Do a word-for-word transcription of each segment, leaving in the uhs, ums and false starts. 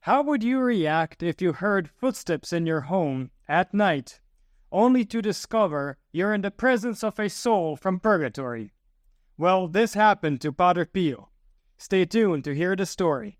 How would you react if you heard footsteps in your home at night, only to discover you're in the presence of a soul from purgatory? Well, this happened to Padre Pio. Stay tuned to hear the story.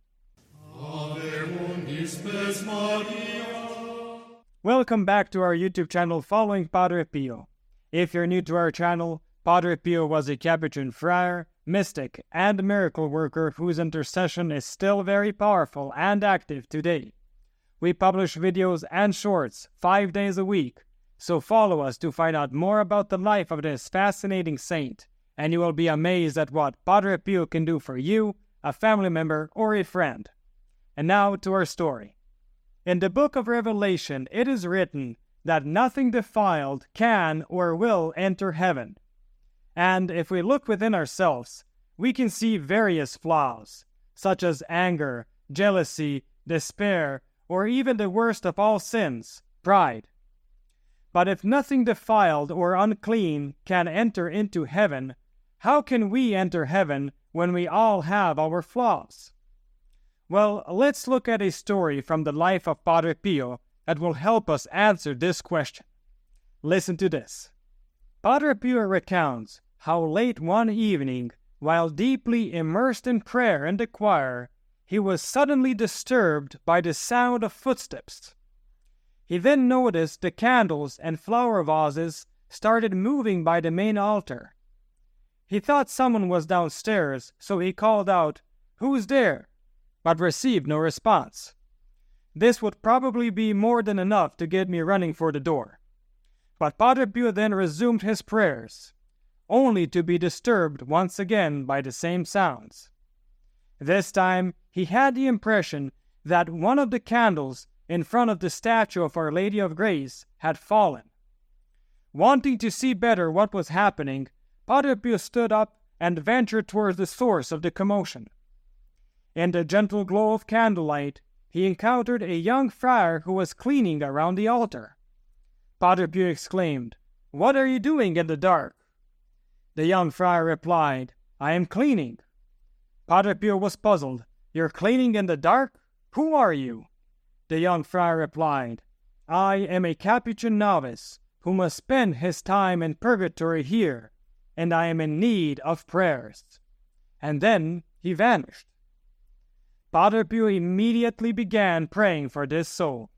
Welcome back to our YouTube channel following Padre Pio. If you're new to our channel, Padre Pio was a Capuchin friar, mystic, and miracle worker whose intercession is still very powerful and active today. We publish videos and shorts five days a week, so follow us to find out more about the life of this fascinating saint, and you will be amazed at what Padre Pio can do for you, a family member, or a friend. And now to our story. In the book of Revelation, it is written that nothing defiled can or will enter heaven. And if we look within ourselves, we can see various flaws, such as anger, jealousy, despair, or even the worst of all sins, pride. But if nothing defiled or unclean can enter into heaven, how can we enter heaven when we all have our flaws? Well, let's look at a story from the life of Padre Pio that will help us answer this question. Listen to this. Padre Pio recounts how late one evening, while deeply immersed in prayer and the choir, he was suddenly disturbed by the sound of footsteps. He then noticed the candles and flower vases started moving by the main altar. He thought someone was downstairs, so he called out, "Who's there?" but received no response. This would probably be more than enough to get me running for the door. But Padre Pio then resumed his prayers, only to be disturbed once again by the same sounds. This time, he had the impression that one of the candles in front of the statue of Our Lady of Grace had fallen. Wanting to see better what was happening, Padre Pio stood up and ventured towards the source of the commotion. In the gentle glow of candlelight, he encountered a young friar who was cleaning around the altar. Padre Pio exclaimed, "What are you doing in the dark?" The young friar replied, "I am cleaning." Padre Pio was puzzled. "You're cleaning in the dark? Who are you?" The young friar replied, "I am a Capuchin novice who must spend his time in purgatory here, and I am in need of prayers." And then he vanished. Padre Pio immediately began praying for this soul.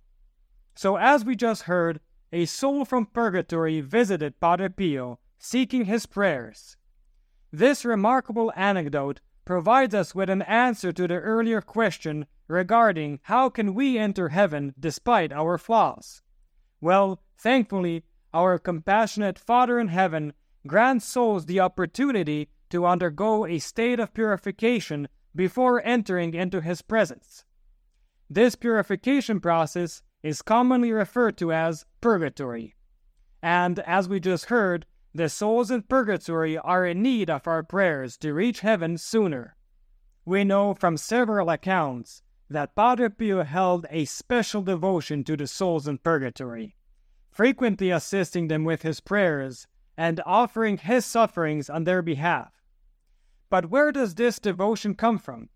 So as we just heard, a soul from purgatory visited Padre Pio, seeking his prayers. This remarkable anecdote provides us with an answer to the earlier question regarding how can we enter heaven despite our flaws. Well, thankfully, our compassionate Father in heaven grants souls the opportunity to undergo a state of purification before entering into his presence. This purification process is commonly referred to as purgatory. And as we just heard, the souls in purgatory are in need of our prayers to reach heaven sooner. We know from several accounts that Padre Pio held a special devotion to the souls in purgatory, frequently assisting them with his prayers and offering his sufferings on their behalf. But where does this devotion come from?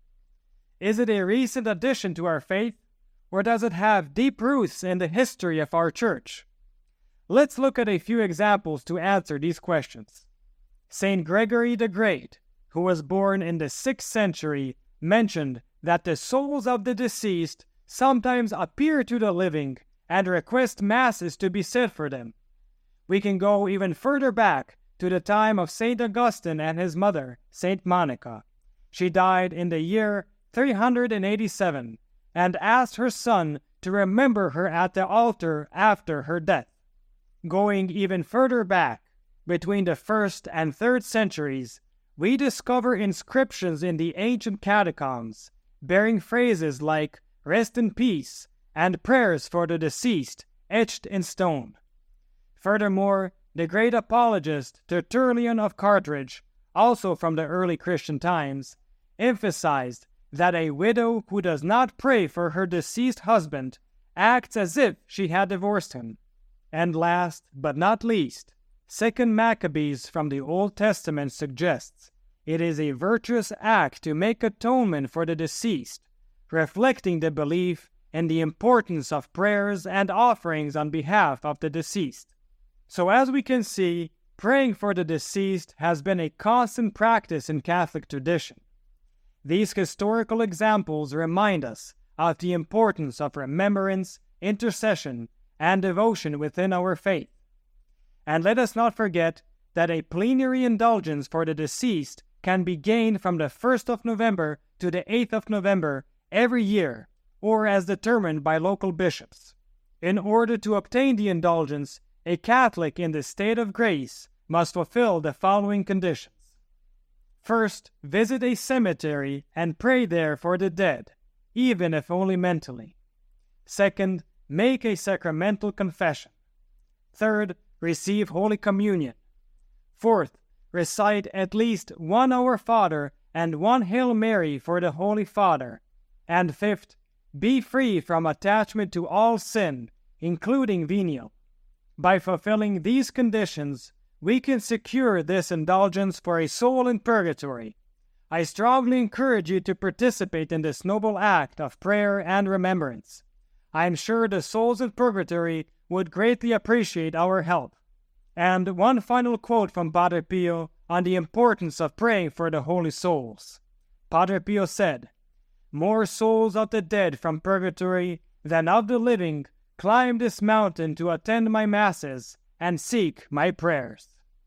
Is it a recent addition to our faith, or does it have deep roots in the history of our church? Let's look at a few examples to answer these questions. Saint Gregory the Great, who was born in the sixth century, mentioned that the souls of the deceased sometimes appear to the living and request masses to be said for them. We can go even further back to the time of Saint Augustine and his mother, Saint Monica. She died in the year three hundred eighty-seven and asked her son to remember her at the altar after her death. Going even further back, between the first and third centuries, we discover inscriptions in the ancient catacombs bearing phrases like "Rest in peace" and prayers for the deceased etched in stone. Furthermore, the great apologist Tertullian of Carthage, also from the early Christian times, emphasized that a widow who does not pray for her deceased husband acts as if she had divorced him. And last but not least, Second Maccabees from the Old Testament suggests it is a virtuous act to make atonement for the deceased, reflecting the belief in the importance of prayers and offerings on behalf of the deceased. So as we can see, praying for the deceased has been a constant practice in Catholic tradition. These historical examples remind us of the importance of remembrance, intercession, and devotion within our faith. And let us not forget that a plenary indulgence for the deceased can be gained from the first of November to the eighth of November every year, or as determined by local bishops. In order to obtain the indulgence, a Catholic in the state of grace must fulfill the following conditions. First, visit a cemetery and pray there for the dead, even if only mentally. Second, make a sacramental confession. Third, receive Holy Communion. Fourth, recite at least one Our Father and one Hail Mary for the Holy Father. And fifth, be free from attachment to all sin, including venial. By fulfilling these conditions, we can secure this indulgence for a soul in purgatory. I strongly encourage you to participate in this noble act of prayer and remembrance. I am sure the souls in purgatory would greatly appreciate our help. And one final quote from Padre Pio on the importance of praying for the holy souls. Padre Pio said, "More souls of the dead from purgatory than of the living climb this mountain to attend my masses and seek my prayers."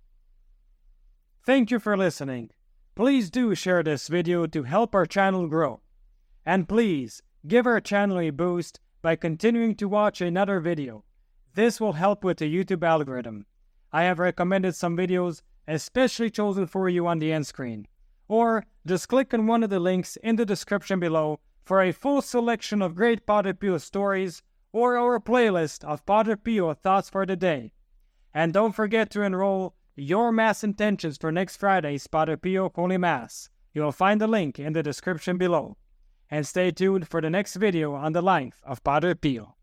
Thank you for listening. Please do share this video to help our channel grow. And please give our channel a boost by continuing to watch another video. This will help with the YouTube algorithm. I have recommended some videos especially chosen for you on the end screen. Or just click on one of the links in the description below for a full selection of great Padre Pio stories or our playlist of Padre Pio thoughts for the day. And don't forget to enroll your Mass intentions for next Friday's Padre Pio Holy Mass. You will find the link in the description below. And stay tuned for the next video on the life of Padre Pio.